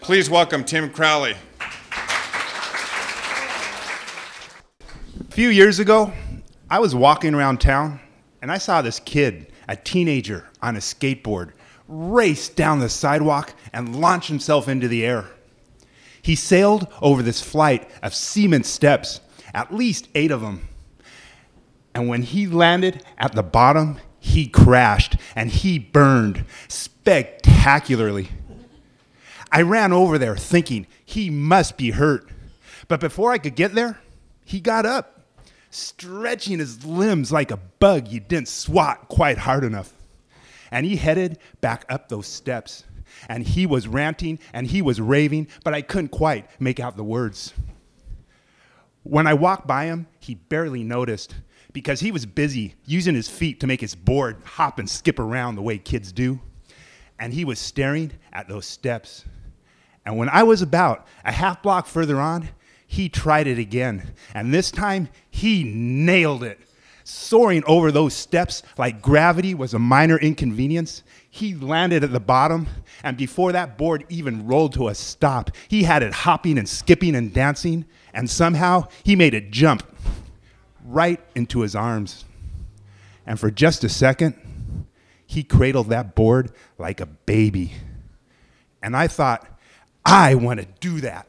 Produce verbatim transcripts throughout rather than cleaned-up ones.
Please welcome Tim Crowley. A few years ago, I was walking around town and I saw this kid, a teenager on a skateboard, race down the sidewalk and launch himself into the air. He sailed over this flight of cement steps, at least eight of them. And when he landed at the bottom, he crashed and he burned spectacularly. I ran over there thinking he must be hurt. But before I could get there, he got up, stretching his limbs like a bug you didn't swat quite hard enough. And he headed back up those steps. And he was ranting and he was raving, but I couldn't quite make out the words. When I walked by him, he barely noticed because he was busy using his feet to make his board hop and skip around the way kids do. And he was staring at those steps. And when I was about a half block further on, he tried it again. And this time, he nailed it. Soaring over those steps like gravity was a minor inconvenience, he landed at the bottom, and before that board even rolled to a stop, he had it hopping and skipping and dancing, and somehow he made it jump right into his arms. And for just a second, he cradled that board like a baby. And I thought, I want to do that.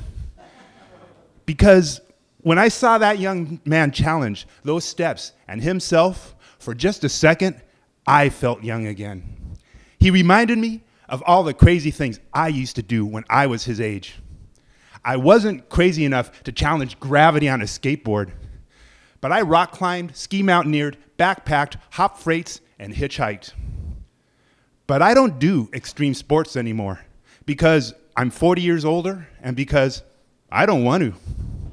Because when I saw that young man challenge those steps and himself, for just a second, I felt young again. He reminded me of all the crazy things I used to do when I was his age. I wasn't crazy enough to challenge gravity on a skateboard, but I rock climbed, ski mountaineered, backpacked, hopped freights, and hitchhiked. But I don't do extreme sports anymore because I'm forty years older and because I don't want to.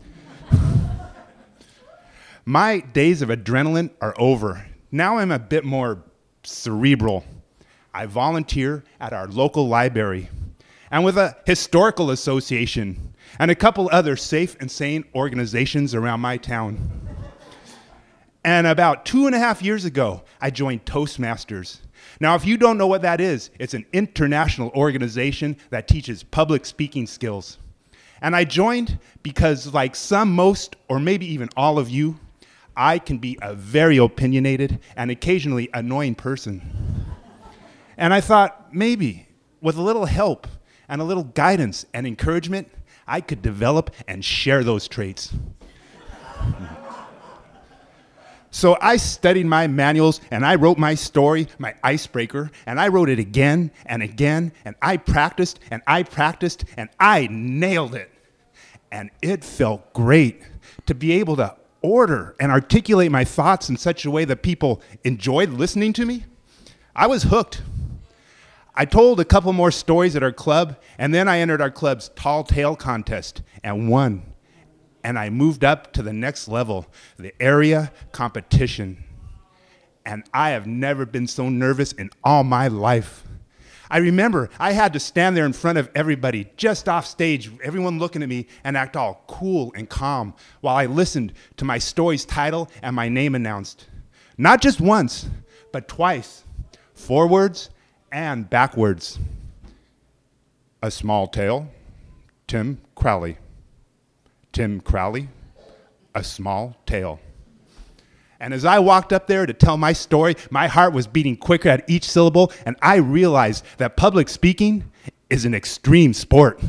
My days of adrenaline are over. Now I'm a bit more cerebral. I volunteer at our local library and with a historical association and a couple other safe and sane organizations around my town. And about two and a half years ago, I joined Toastmasters. Now, if you don't know what that is, it's an international organization that teaches public speaking skills. And I joined because, like some, most, or maybe even all of you, I can be a very opinionated and occasionally annoying person. And I thought maybe with a little help and a little guidance and encouragement, I could develop and share those traits. So I studied my manuals and I wrote my story, my icebreaker, and I wrote it again and again, and I practiced and I practiced and I nailed it. And it felt great to be able to order and articulate my thoughts in such a way that people enjoyed listening to me. I was hooked. I told a couple more stories at our club, and then I entered our club's tall tale contest and won. And I moved up to the next level, the area competition. And I have never been so nervous in all my life. I remember I had to stand there in front of everybody, just off stage, everyone looking at me, and act all cool and calm while I listened to my story's title and my name announced. Not just once, but twice, forwards and backwards. A small tale, Tim Crowley. Tim Crowley, a small tale. And as I walked up there to tell my story, my heart was beating quicker at each syllable, and I realized that public speaking is an extreme sport.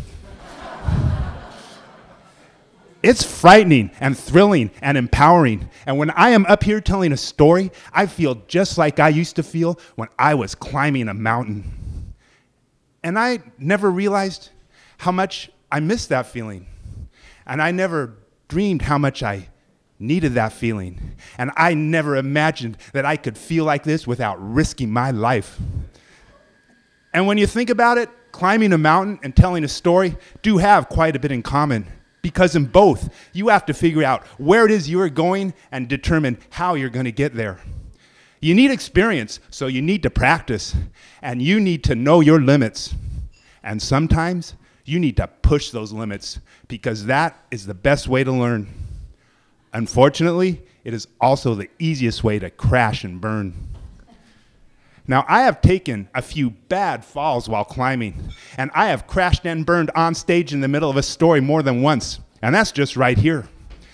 It's frightening and thrilling and empowering. And when I am up here telling a story, I feel just like I used to feel when I was climbing a mountain. And I never realized how much I missed that feeling. And I never dreamed how much I needed that feeling. And I never imagined that I could feel like this without risking my life. And when you think about it, climbing a mountain and telling a story do have quite a bit in common. Because in both, you have to figure out where it is you're going and determine how you're going to get there. You need experience, so you need to practice. And you need to know your limits. And sometimes you need to push those limits because that is the best way to learn. Unfortunately, it is also the easiest way to crash and burn. Now, I have taken a few bad falls while climbing, and I have crashed and burned on stage in the middle of a story more than once, and that's just right here.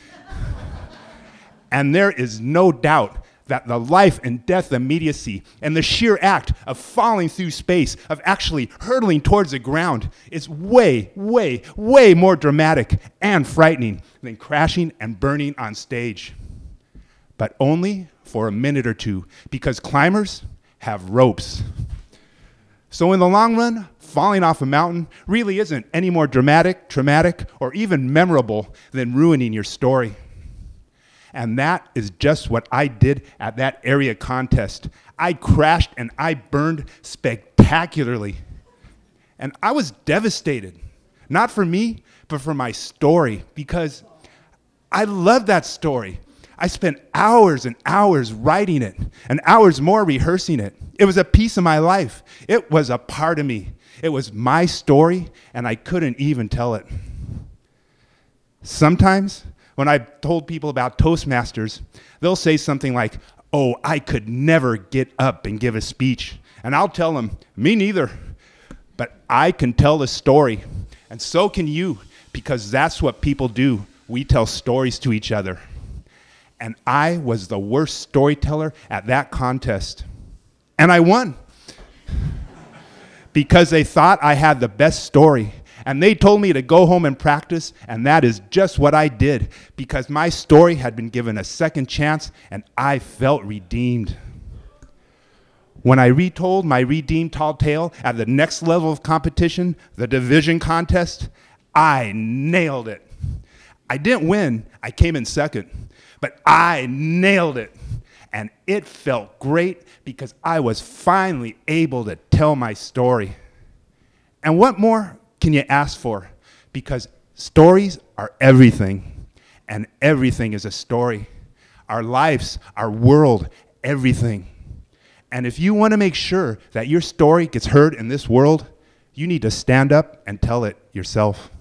And there is no doubt that the life and death immediacy and the sheer act of falling through space, of actually hurtling towards the ground, is way, way, way more dramatic and frightening than crashing and burning on stage. But only for a minute or two, because climbers have ropes. So in the long run, falling off a mountain really isn't any more dramatic, traumatic, or even memorable than ruining your story. And that is just what I did at that area contest. I crashed and I burned spectacularly. And I was devastated, not for me, but for my story, because I love that story. I spent hours and hours writing it, and hours more rehearsing it. It was a piece of my life. It was a part of me. It was my story, and I couldn't even tell it. Sometimes, when I told people about Toastmasters, they'll say something like, "Oh, I could never get up and give a speech." And I'll tell them, "Me neither. But I can tell the story, and so can you, because that's what people do. We tell stories to each other." And I was the worst storyteller at that contest. And I won. Because they thought I had the best story. And they told me to go home and practice, and that is just what I did, because my story had been given a second chance, and I felt redeemed. When I retold my redeemed tall tale at the next level of competition, the division contest, I nailed it. I didn't win, I came in second, but I nailed it. And it felt great because I was finally able to tell my story. And what more can you ask for? Because stories are everything, and everything is a story. Our lives, our world, everything. And if you want to make sure that your story gets heard in this world, you need to stand up and tell it yourself.